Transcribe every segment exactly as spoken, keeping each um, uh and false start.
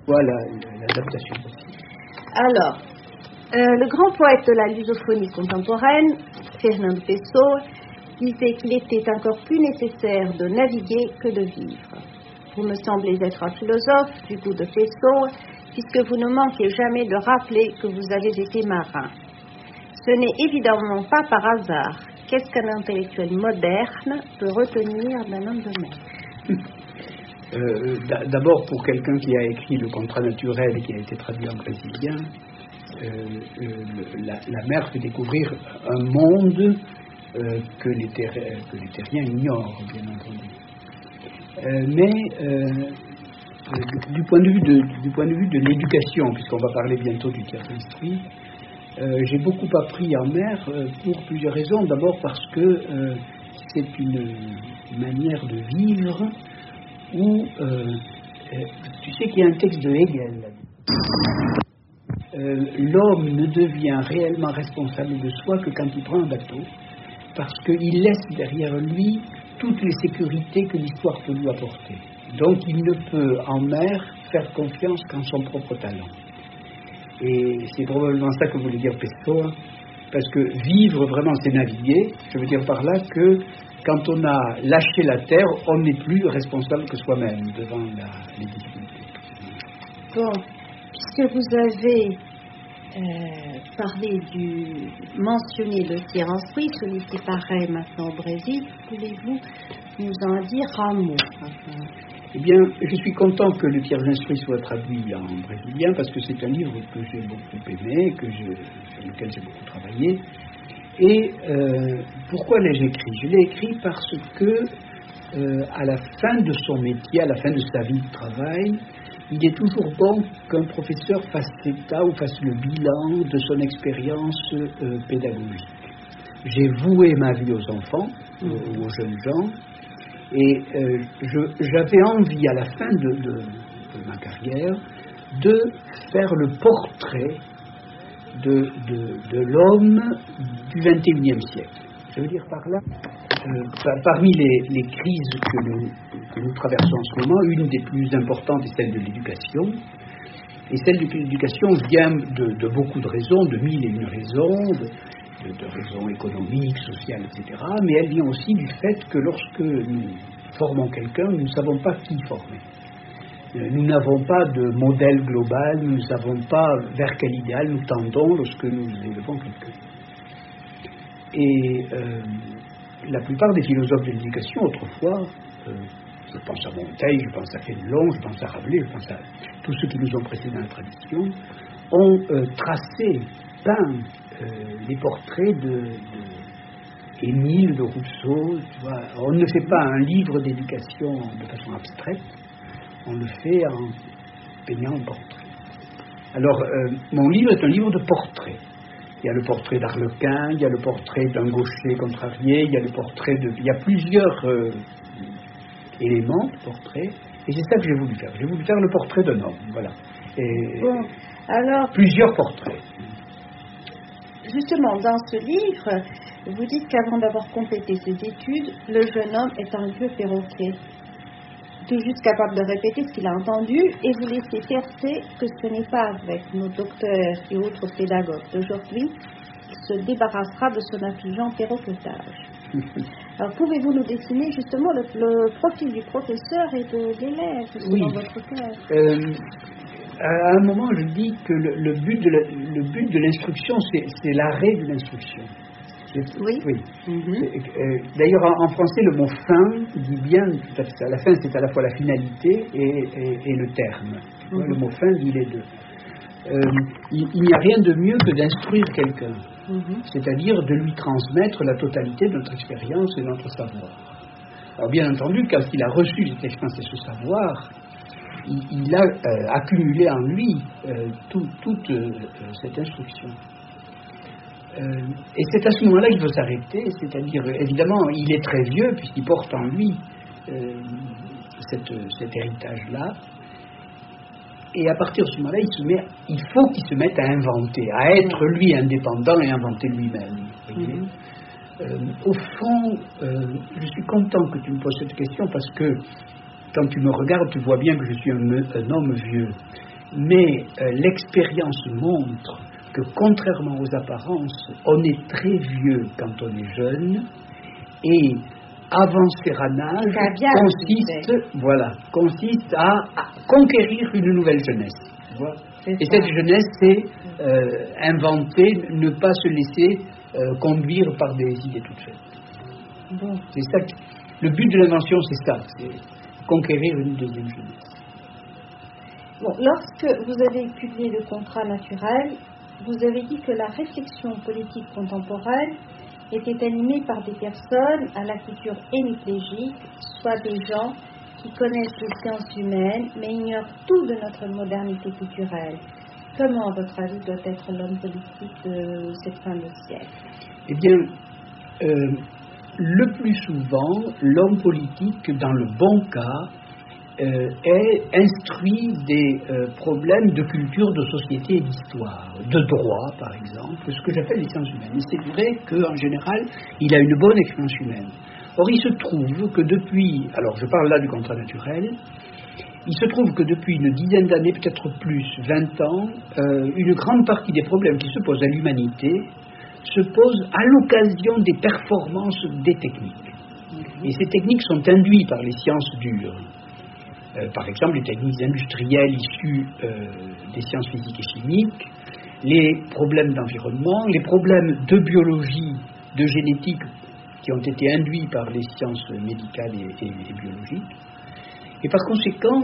Voilà l'adaptation possible. Alors, euh, le grand poète de la lusophonie contemporaine, Fernando Pessoa, disait qu'il était encore plus nécessaire de naviguer que de vivre. Vous me semblez être un philosophe du goût de Pessoa, puisque vous ne manquez jamais de rappeler que vous avez été marin. Ce n'est évidemment pas par hasard. Qu'est-ce qu'un intellectuel moderne peut retenir d'un homme de mer? euh, D'abord, pour quelqu'un qui a écrit Le contrat naturel et qui a été traduit en brésilien, euh, euh, la, la mer fait découvrir un monde euh, que, les terri- que les terriens ignorent, bien entendu. Euh, mais euh, du, point de vue de, du point de vue de l'éducation, puisqu'on va parler bientôt du tiers instruit, euh, j'ai beaucoup appris en mer euh, pour plusieurs raisons. D'abord parce que euh, c'est une manière de vivre où, euh, euh, tu sais qu'il y a un texte de Hegel là-dedans. Euh, l'homme ne devient réellement responsable de soi que quand il prend un bateau, parce qu'il laisse derrière lui toutes les sécurités que l'histoire peut lui apporter. Donc il ne peut en mer faire confiance qu'en son propre talent. Et c'est probablement ça que voulait dire Pessoa, parce que vivre vraiment c'est naviguer. Je veux dire par là que quand on a lâché la terre, on n'est plus responsable que soi-même devant la, les difficultés. Bon, puisque vous avez euh, parlé du mentionné le tiers instruit, celui qui paraît maintenant au Brésil, voulez-vous nous en dire un mot? Enfin, Eh bien, je suis content que le tiers instruit soit traduit en brésilien parce que c'est un livre que j'ai beaucoup aimé, que je, sur lequel j'ai beaucoup travaillé. Et euh, pourquoi l'ai-je écrit? Je l'ai écrit parce que euh, à la fin de son métier, à la fin de sa vie de travail, il est toujours bon qu'un professeur fasse état ou fasse le bilan de son expérience euh, pédagogique. J'ai voué ma vie aux enfants, mmh. aux, aux jeunes gens, et euh, je, j'avais envie à la fin de, de, de ma carrière de faire le portrait de, de, de l'homme du vingt et unième siècle. Je veux dire par là, euh, par, parmi les, les crises que nous, que nous traversons en ce moment, une des plus importantes est celle de l'éducation. Et celle de l'éducation vient de, de beaucoup de raisons, de mille et une raisons, de, de, de raisons économiques, sociales, et cetera. Mais elle vient aussi du fait que lorsque nous formons quelqu'un, nous ne savons pas qui former. Nous n'avons pas de modèle global, nous ne savons pas vers quel idéal nous tendons lorsque nous élevons quelqu'un. Et euh, la plupart des philosophes de l'éducation, autrefois, euh, je pense à Montaigne, je pense à Fénelon, je pense à Rabelais, je pense à tous ceux qui nous ont précédés dans la tradition, ont euh, tracé, peint euh, les portraits de, de Émile, de Rousseau. Tu vois. On ne fait pas un livre d'éducation de façon abstraite, on le fait en peignant un portrait. Alors, euh, mon livre est un livre de portraits. Il y a le portrait d'Arlequin, il y a le portrait d'un gaucher contrarié, il y a le portrait de... Il y a plusieurs euh, éléments de portrait, et c'est ça que j'ai voulu faire. J'ai voulu faire le portrait d'un homme, voilà. Et bon, alors... Plusieurs portraits. Justement, dans ce livre, vous dites qu'avant d'avoir complété ses études, le jeune homme est un vieux perroquet, tout juste capable de répéter ce qu'il a entendu, et vous laissez percer que ce n'est pas avec nos docteurs et autres pédagogues d'aujourd'hui qu'il se débarrassera de son affligeant perroquetage. Alors, pouvez-vous nous dessiner justement le, le profil du professeur et de l'élève selon oui. votre cœur? Euh, à un moment, je dis que le, le, but, de la, le but de l'instruction, c'est, c'est l'arrêt de l'instruction. Oui. oui. Mm-hmm. Euh, d'ailleurs, en, en français, le mot fin dit bien, tout à, fait, à la fin, c'est à la fois la finalité et, et, et le terme. Mm-hmm. Le mot fin dit les deux. Euh, il, il n'y a rien de mieux que d'instruire quelqu'un, mm-hmm. c'est-à-dire de lui transmettre la totalité de notre expérience et de notre savoir. Alors, bien entendu, quand il a reçu cette expérience et ce savoir, il, il a euh, accumulé en lui euh, tout, toute euh, cette instruction. Euh, et c'est à ce moment-là qu'il faut s'arrêter, c'est-à-dire, évidemment, il est très vieux puisqu'il porte en lui euh, cette, cet héritage-là, et à partir de ce moment-là, il, se met, il faut qu'il se mette à inventer, à être lui indépendant et inventer lui-même. Mm-hmm. Euh, au fond, euh, je suis content que tu me poses cette question parce que quand tu me regardes, tu vois bien que je suis un, un homme vieux. mais euh, l'expérience montre que, contrairement aux apparences, on est très vieux quand on est jeune, et avancer en âge consiste, voilà, consiste à, à conquérir une nouvelle jeunesse. Tu vois. Et ça. Cette jeunesse, c'est euh, inventer, ne pas se laisser euh, conduire par des idées toutes faites. Bon. C'est ça. Qui, le but de l'invention, c'est ça, c'est conquérir une deuxième jeunesse. Bon, lorsque vous avez publié le contrat naturel, vous avez dit que la réflexion politique contemporaine était animée par des personnes à la culture hémiplégique, soit des gens qui connaissent les sciences humaines mais ignorent tout de notre modernité culturelle. Comment, à votre avis, doit être l'homme politique de cette fin de siècle? Eh bien, euh, le plus souvent, l'homme politique, dans le bon cas, Euh, est instruit des euh, problèmes de culture, de société et d'histoire, de droit par exemple, ce que j'appelle les sciences humaines. Et c'est vrai qu'en général, il a une bonne expérience humaine. Or, il se trouve que depuis, alors je parle là du contrat naturel, il se trouve que depuis une dizaine d'années, peut-être plus, vingt ans, euh, une grande partie des problèmes qui se posent à l'humanité se posent à l'occasion des performances des techniques. Et ces techniques sont induites par les sciences dures. Euh, par exemple, les techniques industrielles issues euh, des sciences physiques et chimiques, les problèmes d'environnement, les problèmes de biologie, de génétique qui ont été induits par les sciences médicales et, et, et biologiques. Et par conséquent,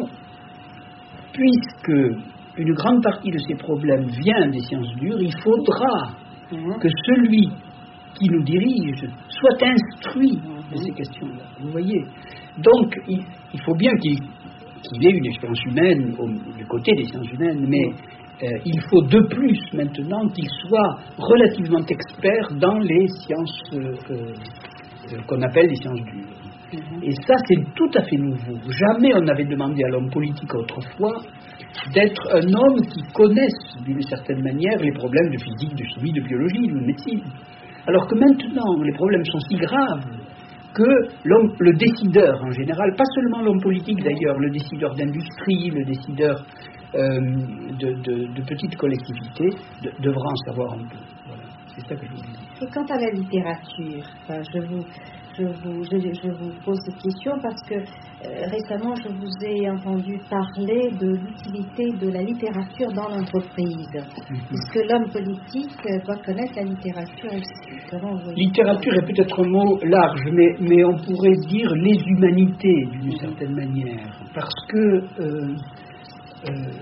puisque une grande partie de ces problèmes vient des sciences dures, il faudra mmh. que celui qui nous dirige soit instruit mmh. de ces questions-là. Vous voyez ? Donc, il, il faut bien qu'il qu'il ait une expérience humaine au, du côté des sciences humaines, mais euh, il faut de plus maintenant qu'il soit relativement expert dans les sciences euh, euh, qu'on appelle les sciences dures. Mm-hmm. Et ça, c'est tout à fait nouveau. Jamais on n'avait demandé à l'homme politique autrefois d'être un homme qui connaisse d'une certaine manière les problèmes de physique, de chimie, de biologie, de médecine. Alors que maintenant, les problèmes sont si graves que l'homme, le décideur en général, pas seulement l'homme politique d'ailleurs, le décideur d'industrie, le décideur euh, de, de, de petites collectivités, de, devra en savoir un peu. Voilà, c'est ça que je vous dis. Et quant à la littérature, enfin, je, vous, je, vous, je, je vous pose cette question parce que euh, récemment je vous ai entendu parler de l'utilité de la littérature dans l'entreprise. Mm-hmm. Puisque l'homme politique doit connaître la littérature aussi. Littérature est peut-être un mot large, mais, mais on pourrait dire les humanités d'une mm-hmm. certaine manière. Parce que euh, euh,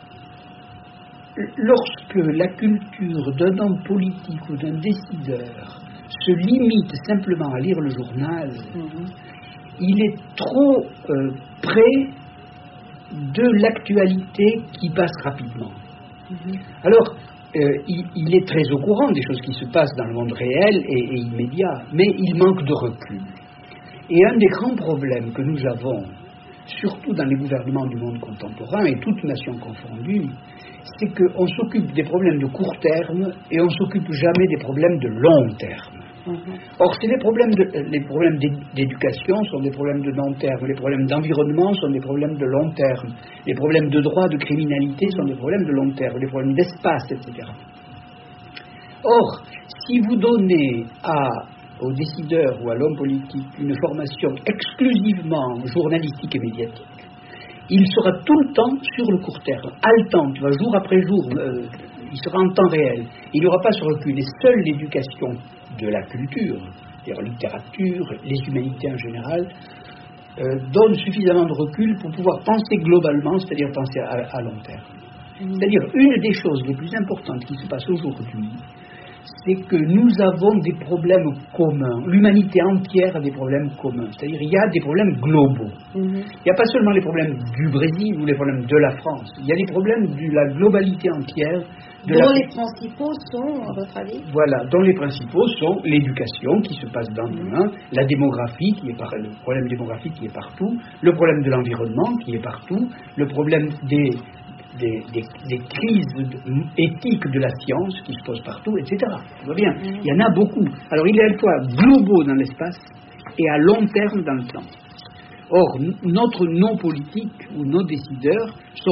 lorsque la culture d'un homme politique ou d'un décideur se limite simplement à lire le journal, mmh. il est trop euh, près de l'actualité qui passe rapidement. Mmh. Alors, euh, il, il est très au courant des choses qui se passent dans le monde réel et, et immédiat, mais il manque de recul. Et un des grands problèmes que nous avons, surtout dans les gouvernements du monde contemporain, et toutes nations confondues, c'est qu'on s'occupe des problèmes de court terme et on ne s'occupe jamais des problèmes de long terme. Mmh. Or, c'est les problèmes, de, les problèmes d'éducation sont des problèmes de long terme, les problèmes d'environnement sont des problèmes de long terme, les problèmes de droit, de criminalité sont des problèmes de long terme, les problèmes d'espace, et cetera. Or, si vous donnez à, aux décideurs ou à l'homme politique une formation exclusivement journalistique et médiatique, il sera tout le temps sur le court terme, haletant, tu vois, jour après jour, euh, il sera en temps réel. Il n'aura pas ce recul. Et seule l'éducation de la culture, c'est-à-dire la littérature, les humanités en général, euh, donne suffisamment de recul pour pouvoir penser globalement, c'est-à-dire penser à, à long terme. Mmh. C'est-à-dire, une des choses les plus importantes qui se passent aujourd'hui, c'est que nous avons des problèmes communs. L'humanité entière a des problèmes communs. C'est-à-dire qu'il y a des problèmes globaux. Mm-hmm. Il n'y a pas seulement les problèmes du Brésil ou les problèmes de la France. Il y a des problèmes de la globalité entière. De dont la... les principaux sont, à votre avis ? Voilà, dont les principaux sont l'éducation qui se passe dans l'humain, mm-hmm. la démographie, qui est par... le problème démographique qui est partout, le problème de l'environnement qui est partout, le problème des... Des, des, des crises éthiques de la science qui se posent partout, et cetera. Tu vois bien, mmh. il y en a beaucoup. Alors il est à la fois globaux dans l'espace et à long terme dans le temps. Or, notre non-politique ou nos décideurs sont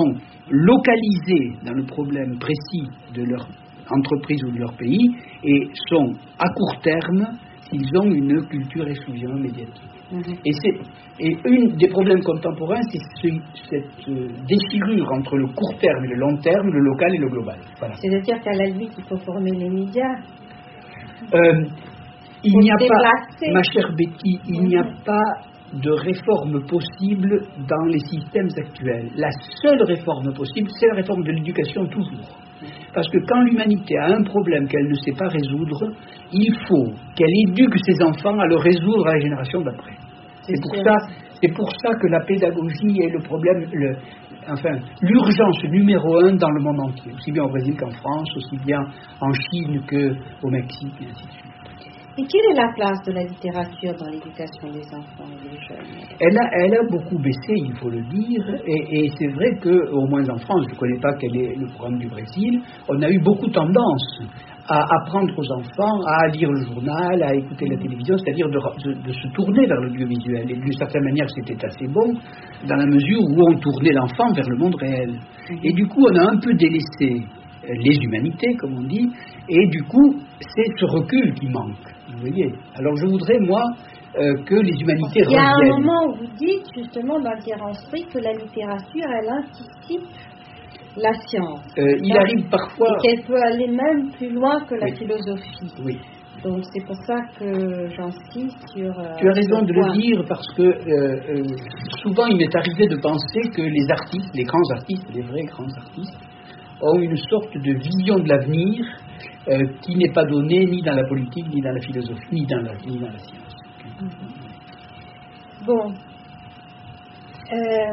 localisés dans le problème précis de leur entreprise ou de leur pays et sont à court terme s'ils ont une culture exclusivement médiatique. Mm-hmm. Et, c'est, et un des problèmes contemporains, c'est ce, cette euh, déchirure entre le court terme et le long terme, le local et le global. Voilà. C'est-à-dire qu'à la limite, il faut former les médias. Euh, il n'y a déplacer. pas, ma chère Betty, il mm-hmm. n'y a pas de réforme possible dans les systèmes actuels. La seule réforme possible, c'est la réforme de l'éducation toujours. Parce que quand l'humanité a un problème qu'elle ne sait pas résoudre, il faut qu'elle éduque ses enfants à le résoudre à la génération d'après. C'est, c'est, pour ça, c'est pour ça que la pédagogie est le problème, le, enfin, l'urgence numéro un dans le monde entier, aussi bien au Brésil qu'en France, aussi bien en Chine qu'au Mexique, et ainsi de suite. Et quelle est la place de la littérature dans l'éducation des enfants et des jeunes ? Elle a, elle a beaucoup baissé, il faut le dire, et, et c'est vrai qu'au moins en France, je ne connais pas quel est le programme du Brésil, on a eu beaucoup tendance à apprendre aux enfants à lire le journal, à écouter la télévision, c'est-à-dire de, de, de se tourner vers l'audiovisuel. Et d'une certaine manière, c'était assez bon, dans la mesure où on tournait l'enfant vers le monde réel. Et du coup, on a un peu délaissé les humanités, comme on dit, et du coup, c'est ce recul qui manque. Vous voyez. Alors je voudrais, moi, euh, que les humanités reviennent. Il y a un moment où vous dites, justement, dans le Guérancerie, que la littérature, elle anticipe la science. Euh, il Donc, arrive parfois... Et qu'elle peut aller même plus loin que la oui. philosophie. Oui. Donc c'est pour ça que j'insiste sur... Euh, tu as raison de point. le dire, parce que euh, euh, souvent il m'est arrivé de penser que les artistes, les grands artistes, les vrais grands artistes, ont une sorte de vision de l'avenir euh, qui n'est pas donnée ni dans la politique, ni dans la philosophie, ni dans la, ni dans la science. Mm-hmm. Bon. Euh,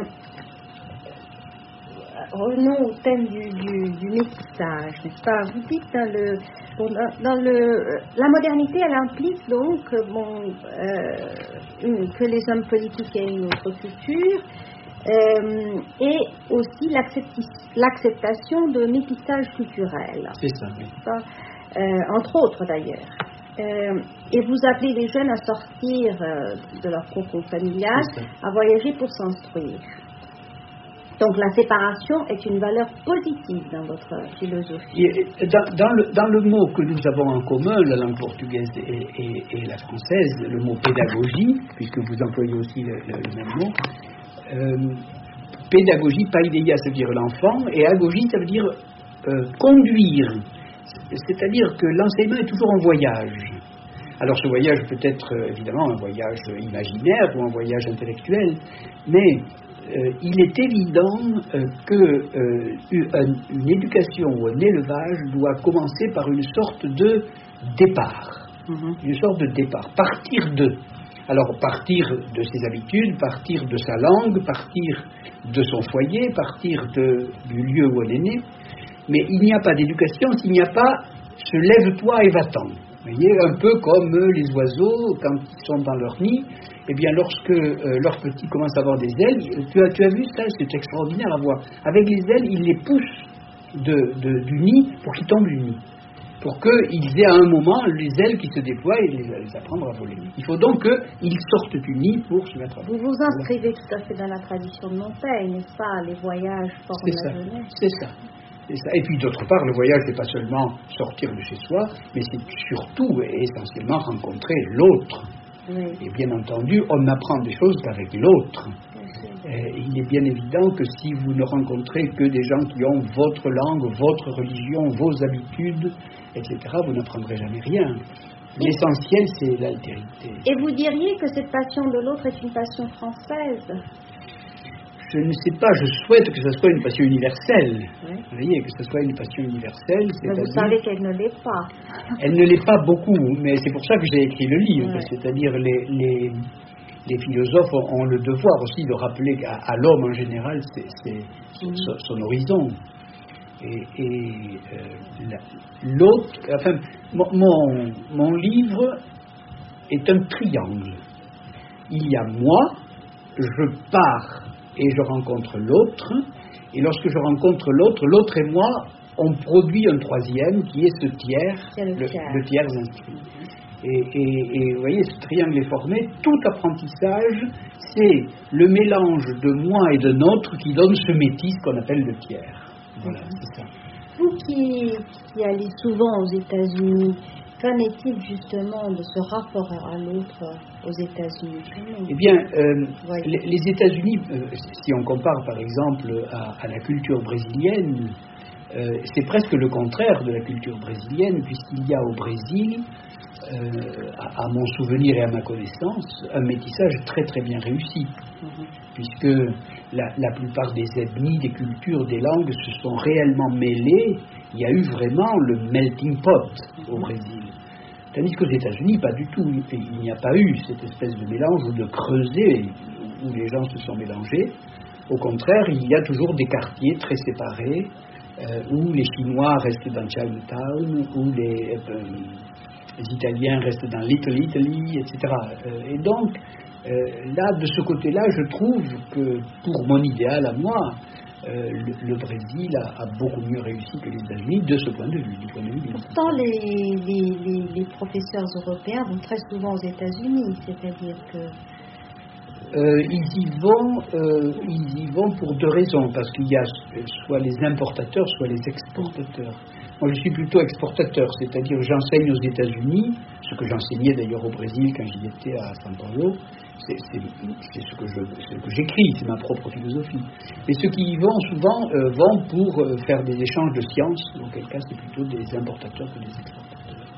revenons au thème du, du, du métissage, n'est-ce pas ? Vous dites dans le, bon, dans, dans le, la modernité, elle implique donc bon, euh, une, que les hommes politiques aient une autre culture. Euh, et aussi l'acceptation de métissage culturel. C'est ça, oui. Euh, entre autres d'ailleurs. Euh, et vous appelez les jeunes à sortir euh, de leur cocon familial, à voyager pour s'instruire. Donc la séparation est une valeur positive dans votre philosophie. Et dans, dans, le, dans le mot que nous avons en commun, la langue portugaise et, et, et la française, le mot pédagogie, puisque vous employez aussi le, le, le même mot, Euh, pédagogie, paideia, ça veut dire l'enfant, et agogie, ça veut dire euh, conduire. C'est-à-dire que l'enseignement est toujours en voyage. Alors ce voyage peut être euh, évidemment un voyage imaginaire ou un voyage intellectuel, mais euh, il est évident euh, que euh, une, une éducation ou un élevage doit commencer par une sorte de départ. Mm-hmm. Une sorte de départ, partir de. Alors, partir de ses habitudes, partir de sa langue, partir de son foyer, partir de, du lieu où on est né. Mais il n'y a pas d'éducation s'il n'y a pas « se lève-toi et va-t'en ». Vous voyez, un peu comme les oiseaux, quand ils sont dans leur nid, eh bien, lorsque euh, leurs petits commencent à avoir des ailes, tu as, tu as vu ça, c'est extraordinaire à voir. Avec les ailes, ils les poussent de, de, du nid pour qu'ils tombent du nid. Pour qu'ils aient à un moment les ailes qui se déploient et les, les apprendre à voler. Il faut donc qu'ils sortent du nid pour se mettre à voler. Vous vous inscrivez tout à fait dans la tradition de Montaigne, n'est-ce pas ? Les voyages forment la jeunesse. C'est ça. C'est ça. Et puis d'autre part, le voyage n'est pas seulement sortir de chez soi, mais c'est surtout et essentiellement rencontrer l'autre. Oui. Et bien entendu, on n'apprend des choses qu'avec l'autre. Et il est bien évident que si vous ne rencontrez que des gens qui ont votre langue, votre religion, vos habitudes, et cetera, vous n'apprendrez jamais rien. L'essentiel, c'est l'altérité. Et vous diriez que cette passion de l'autre est une passion française ? Je ne sais pas, je souhaite que ce soit une passion universelle. Oui. Vous voyez, que ce soit une passion universelle. Mais vous savez qu'elle ne l'est pas. Elle ne l'est pas beaucoup, mais c'est pour ça que j'ai écrit le livre. Oui. C'est-à-dire les... les Les philosophes ont le devoir aussi de rappeler à, à l'homme en général c'est, c'est, c'est mmh. son, son horizon. Et, et euh, la, l'autre, enfin, mon, mon, mon livre est un triangle. Il y a moi, je pars et je rencontre l'autre, et lorsque je rencontre l'autre, l'autre et moi, on produit un troisième qui est ce tiers, c'est le, le, tiers. le tiers inscrit. Et, et, et vous voyez, ce triangle est formé. Tout apprentissage, c'est le mélange de moi et de nôtre qui donne ce métis qu'on appelle le tiers. Voilà, c'est ça. Vous qui, qui allez souvent aux États-Unis, qu'en est-il justement de ce rapport à l'autre aux États-Unis? Eh bien, euh, les, les États-Unis, euh, si on compare par exemple à, à la culture brésilienne, euh, c'est presque le contraire de la culture brésilienne, puisqu'il y a au Brésil, euh, à, à mon souvenir et à ma connaissance, un métissage très très bien réussi, mm-hmm. puisque la, la plupart des ethnies, des cultures, des langues se sont réellement mêlées. Il y a eu vraiment le melting pot au Brésil. Tandis qu'aux États-Unis, pas du tout. Il n'y a pas eu cette espèce de mélange ou de creuset où les gens se sont mélangés. Au contraire, il y a toujours des quartiers très séparés euh, où les Chinois restent dans Chinatown, où les, euh, les Italiens restent dans Little Italy, et cetera. Euh, et donc, euh, là, de ce côté-là, je trouve que pour mon idéal à moi, Euh, le, le Brésil a, a beaucoup mieux réussi que les États-Unis de ce point de vue. Du point de vue Pourtant, les, les, les, les professeurs européens vont très souvent aux États-Unis, c'est-à-dire que... Euh, ils y vont, euh, ils y vont pour deux raisons, parce qu'il y a soit les importateurs, soit les exportateurs. Moi, je suis plutôt exportateur, c'est-à-dire j'enseigne aux États-Unis, ce que j'enseignais d'ailleurs au Brésil quand j'y étais à São Paulo. C'est, c'est, c'est ce que je, ce que j'écris, c'est ma propre philosophie. Mais ceux qui y vont souvent euh, vont pour euh, faire des échanges de sciences, dans quel cas c'est plutôt des importateurs que des exportateurs.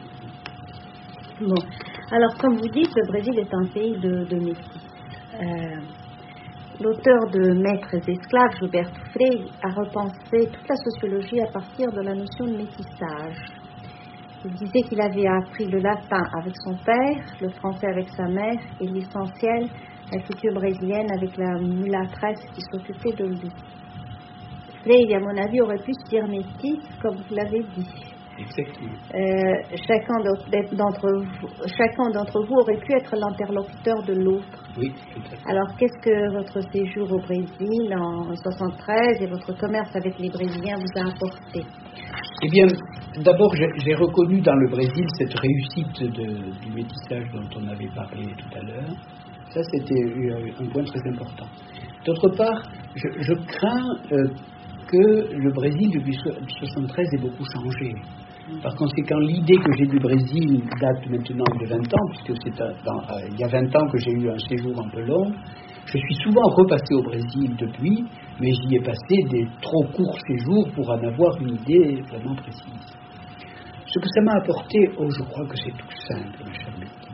Bon, alors comme vous dites, le Brésil est un pays de, de métis. Euh, l'auteur de Maîtres et esclaves, Gilberto Frei, a repensé toute la sociologie à partir de la notion de métissage. Il disait qu'il avait appris le latin avec son père, le français avec sa mère et l'essentiel, la culture brésilienne avec la mulâtresse qui s'occupait de lui. Frei, à mon avis, aurait pu se dire métis, comme vous l'avez dit. Exactement. Euh, chacun, d'entre vous, chacun d'entre vous aurait pu être l'interlocuteur de l'autre. Oui, tout à fait. Alors, qu'est-ce que votre séjour au Brésil en soixante-treize et votre commerce avec les Brésiliens vous a apporté? Eh bien, d'abord, j'ai, j'ai reconnu dans le Brésil cette réussite de, du métissage dont on avait parlé tout à l'heure. Ça, c'était un point très important. D'autre part, je, je crains euh, que le Brésil, depuis soixante-treize, ait beaucoup changé. Par conséquent, l'idée que j'ai du Brésil date maintenant de vingt ans, puisque c'est dans, euh, il y a vingt ans que j'ai eu un séjour un peu long. Je suis souvent repassé au Brésil depuis, mais j'y ai passé des trop courts séjours pour en avoir une idée vraiment précise. Ce que ça m'a apporté, oh, je crois que c'est tout simple, ma chère Betty.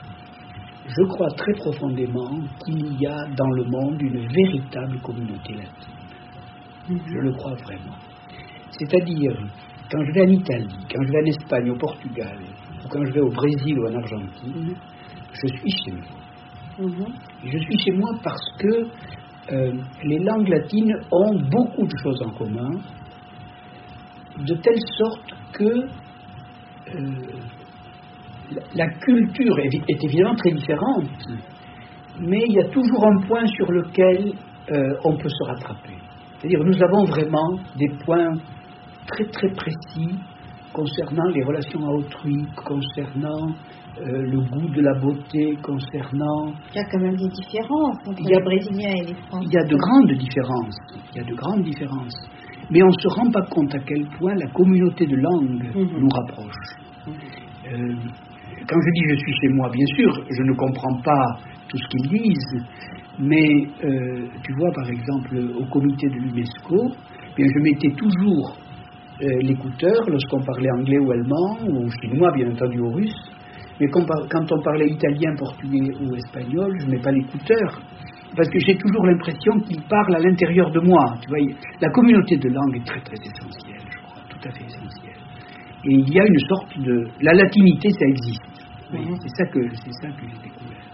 Je crois très profondément qu'il y a dans le monde une véritable communauté latine. Je le crois vraiment. C'est-à-dire, quand je vais en Italie, quand je vais en Espagne, au Portugal, ou quand je vais au Brésil ou en Argentine, je suis chez moi. Mmh. Je suis chez moi parce que euh, les langues latines ont beaucoup de choses en commun, de telle sorte que euh, la, la culture est, est évidemment très différente, mais il y a toujours un point sur lequel euh, on peut se rattraper. C'est-à-dire, nous avons vraiment des points très très précis concernant les relations à autrui, concernant euh, le goût de la beauté, concernant... Il y a quand même des différences entre il y a, les Brésiliens et les Français. Il y a de grandes différences, il y a de grandes différences. Mais on ne se rend pas compte à quel point la communauté de langue mm-hmm. nous rapproche. Mm-hmm. Euh, quand je dis je suis chez moi, bien sûr, je ne comprends pas tout ce qu'ils disent, mais euh, tu vois, par exemple, au comité de l'UNESCO, bien, je mettais toujours euh, l'écouteur lorsqu'on parlait anglais ou allemand, ou chinois, bien entendu, ou russe. Mais quand, quand on parlait italien, portugais ou espagnol, je ne mets pas l'écouteur, parce que j'ai toujours l'impression qu'ils parlent à l'intérieur de moi. Tu vois, la communauté de langue est très très essentielle, je crois, tout à fait essentielle. Et il y a une sorte de... La latinité, ça existe. Oui, mm-hmm. c'est ça que c'est ça que j'ai découvert.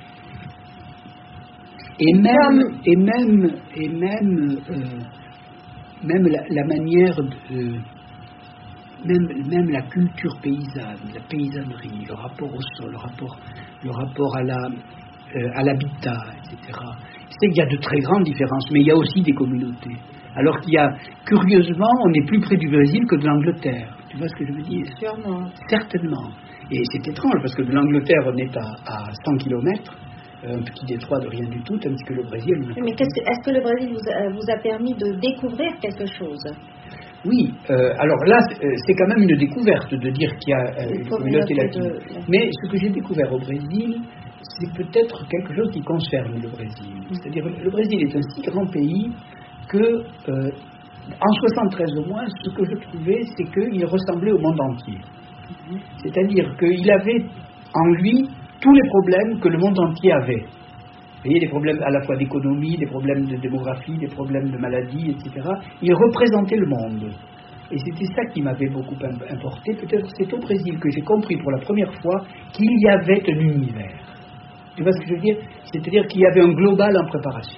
Et même et même et même euh, même la, la manière de euh, même même la culture paysanne, la paysannerie, le rapport au sol, le rapport le rapport à la euh, à l'habitat, et cetera. C'est qu'il y a de très grandes différences, mais il y a aussi des communautés. Alors qu'il y a, curieusement, on est plus près du Brésil que de l'Angleterre. Tu vois ce que je veux dire? Sûrement. Certainement. Et c'est étrange, parce que de l'Angleterre, on est à, à cent kilomètres, un petit détroit de rien du tout, tandis que le Brésil... Mais qu'est-ce que, est-ce que le Brésil vous a, vous a permis de découvrir quelque chose? Oui, euh, alors là, c'est quand même une découverte de dire qu'il y a euh, une communauté latine. De... Mais ce que j'ai découvert au Brésil, c'est peut-être quelque chose qui concerne le Brésil. C'est-à-dire, le Brésil est un si grand pays que, euh, en soixante-treize au moins, ce que je trouvais, c'est qu'il ressemblait au monde entier. C'est-à-dire qu'il avait en lui tous les problèmes que le monde entier avait. Vous voyez, des problèmes à la fois d'économie, des problèmes de démographie, des problèmes de maladie, et cetera. Il représentait le monde. Et c'était ça qui m'avait beaucoup importé. Peut-être c'est au Brésil que j'ai compris pour la première fois qu'il y avait un univers. Tu vois ce que je veux dire? C'est-à-dire qu'il y avait un global en préparation.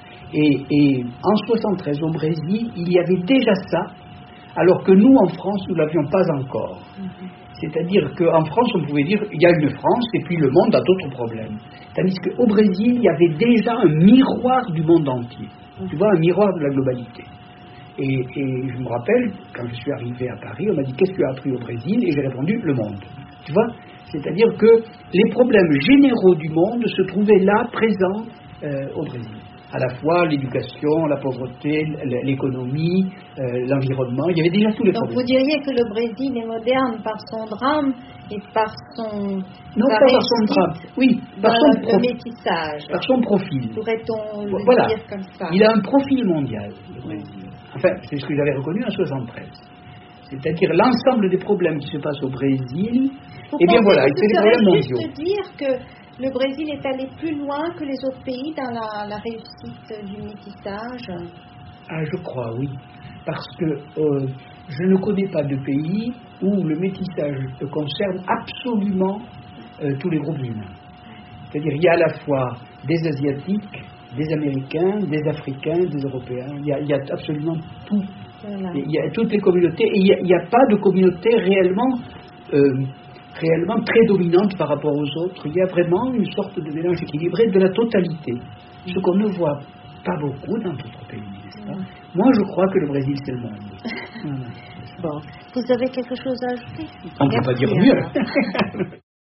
Et, et en soixante-treize au Brésil, il y avait déjà ça, alors que nous, en France, nous ne l'avions pas encore. Mm-hmm. C'est-à-dire qu'en France, on pouvait dire il y a une France et puis le monde a d'autres problèmes. Tandis qu'au Brésil, il y avait déjà un miroir du monde entier. Tu vois, un miroir de la globalité. Et, et je me rappelle, quand je suis arrivé à Paris, on m'a dit qu'est-ce que tu as appris au Brésil? Et j'ai répondu le monde. Tu vois? C'est-à-dire que les problèmes généraux du monde se trouvaient là, présents euh, au Brésil. À la fois l'éducation, la pauvreté, l'économie, euh, l'environnement, il y avait déjà tous les Donc problèmes. Donc vous diriez que le Brésil est moderne par son drame et par son... Non, pas par son drame, oui, par son, prof... métissage. Par son profil. Pourrait-on le voilà. dire comme ça? Il a un profil mondial, le Brésil. Enfin, c'est ce que j'avais reconnu en soixante-treize. C'est-à-dire l'ensemble des problèmes qui se passent au Brésil, vous eh bien voilà, c'est des problèmes mondiaux. Juste dire que le Brésil est allé plus loin que les autres pays dans la, la réussite du métissage? Ah, je crois, oui. Parce que euh, je ne connais pas de pays où le métissage concerne absolument euh, tous les groupes humains. C'est-à-dire il y a à la fois des Asiatiques, des Américains, des Africains, des Européens. Il y a, il y a absolument tout. Voilà. Il y a toutes les communautés. Et il n'y a, a pas de communauté réellement... Euh, réellement très dominante par rapport aux autres. Il y a vraiment une sorte de mélange équilibré de la totalité, ce qu'on ne voit pas beaucoup dans d'autres pays, n'est-ce pas? Moi, je crois que le Brésil, c'est le monde. Voilà. Bon, vous avez quelque chose à ajouter? On ne peut pas dire mieux.